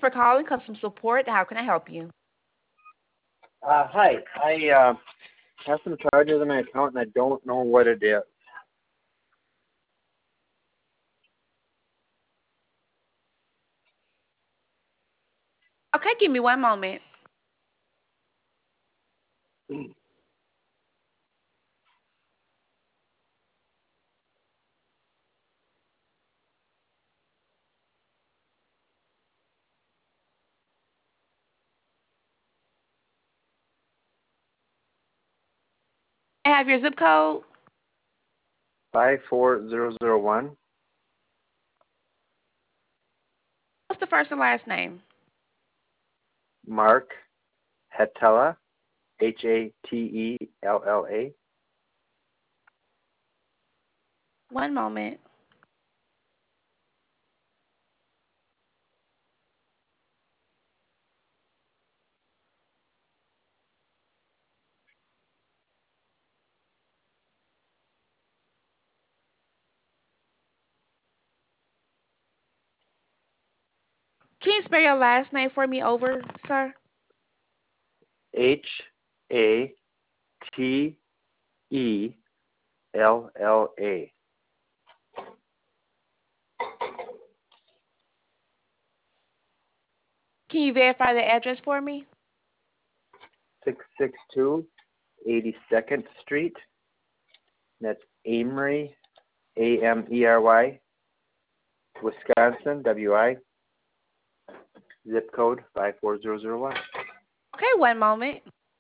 for calling customer support. How can I help you? Hi. I have some charges on my account and I don't know what it is. Okay, give me one moment. I have your zip code. 54001. What's the first and last name? Mark Hatella. Hatella. One moment. Can you spell your last name for me over, sir? Hatella. Can you verify the address for me? 662 82nd Street. That's Amery, Amery, Wisconsin, WI. Zip code 54001. Okay, one moment.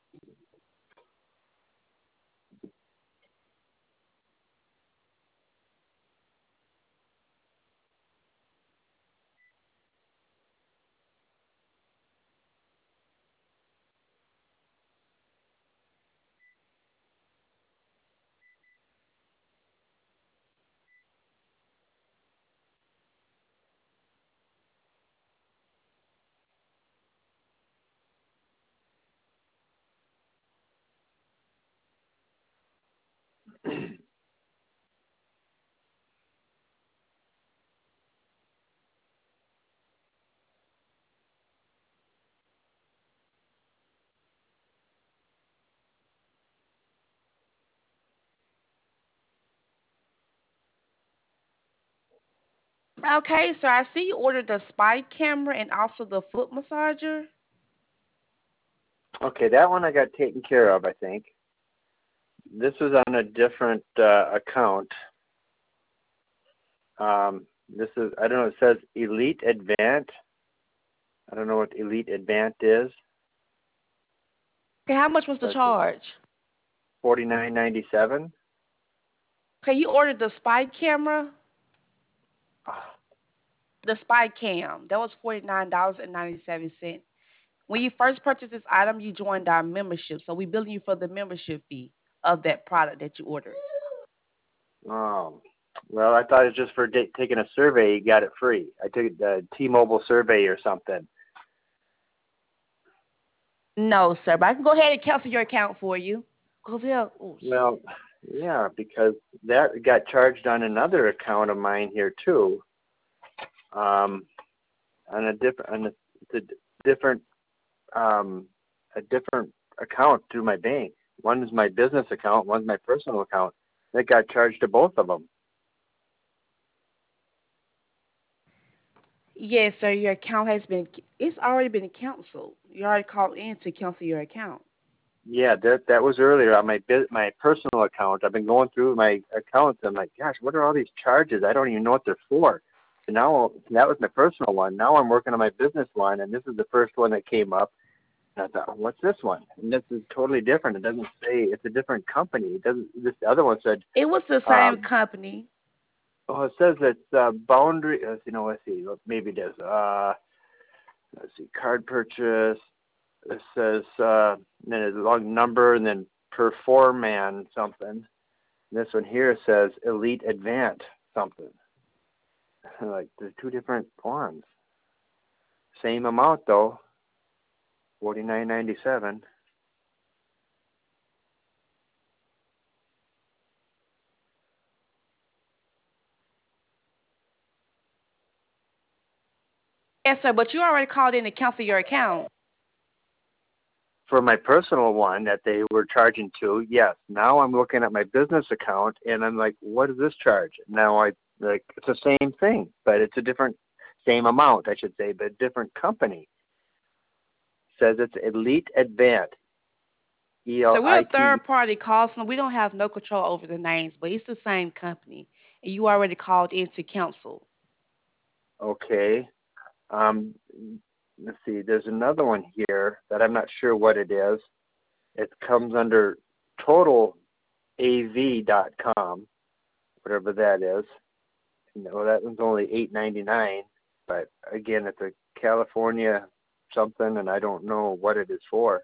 Okay, so I see you ordered the spy camera and also the foot massager. Okay, that one I got taken care of, I think. This was on a different account. This is, I don't know, it says Elite Advant. I don't know what Elite Advant is. Okay, how much was the Let's see, charge? $49.97. Okay, you ordered the spy camera, the spy cam. That was $49.97. When you first purchased this item, you joined our membership, so we billing you for the membership fee of that product that you ordered. Oh, well, I thought it was just for taking a survey. You got it free. I took the T-Mobile survey or something. No, sir, but I can go ahead and cancel your account for you. Go ahead. Oh, Well, yeah, because that got charged on another account of mine here too. On a different, it's different, a different account through my bank. One is my business account, one's my personal account. That got charged to both of them. yes, sir. Your account has been. It's already been canceled. You already called in to cancel your account. Yeah, that was earlier on my personal account. I've been going through my accounts. I'm like, gosh, what are all these charges? I don't even know what they're for. So now that was my personal one. Now I'm working on my business one, and this is the first one that came up. And I thought, what's this one? And this is totally different. It doesn't say it's a different company. It doesn't. This other one said, It was the same um, company. oh, it says it's boundary. Let's see. Maybe it is. Let's see. Card purchase. It says then a long number and then Performan something. This one here says Elite Advant something. Like there's two different ones. Same amount though. $49.97. Yes, sir, but you already called in to cancel your account. For my personal one that they were charging to, yes. Now I'm looking at my business account and I'm like, what is this charge? Now I like it's the same thing, but it's a different same amount, I should say, but different company. Says it's Elite Advant, So we're a ELITE. third party call, so we don't have no control over the names, but it's the same company. And you already called in to cancel. Okay. Um, let's see. There's another one here that I'm not sure what it is. It comes under totalav.com, whatever that is. No, that one's only $8.99, but again, it's a California something, and I don't know what it is for.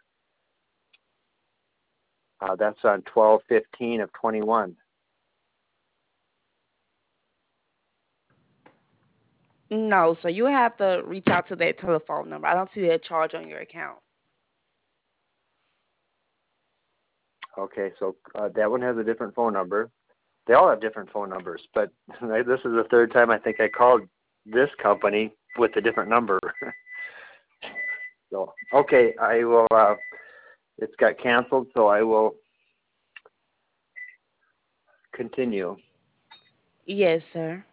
That's on 12/15 of 21. No, so you have to reach out to that telephone number. I don't see that charge on your account. Okay, so that one has a different phone number. They all have different phone numbers, but this is the third time I think I called this company with a different number. So, okay, I will. It's got canceled, so I will continue. Yes, sir.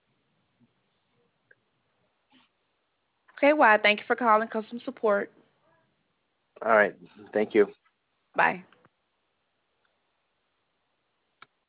Okay, well, thank you for calling customer support. All right, thank you. Bye.